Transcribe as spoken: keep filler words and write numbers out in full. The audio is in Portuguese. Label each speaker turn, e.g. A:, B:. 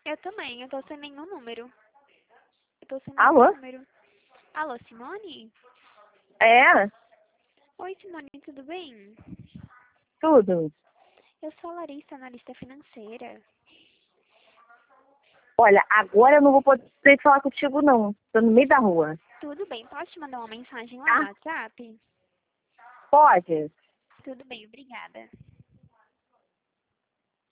A: Eu também, eu tô sem nenhum número. Eu tô sem nenhum
B: Alô?
A: número. Alô, Simone?
B: É,
A: Oi, Simone, tudo bem?
B: tudo.
A: Eu sou a Larissa, analista financeira.
B: Olha, agora eu não vou poder falar contigo, não. Tô no meio da rua.
A: Tudo bem, posso te mandar uma mensagem lá no
B: Tá?
A: WhatsApp?
B: Pode?
A: Tudo bem, obrigada.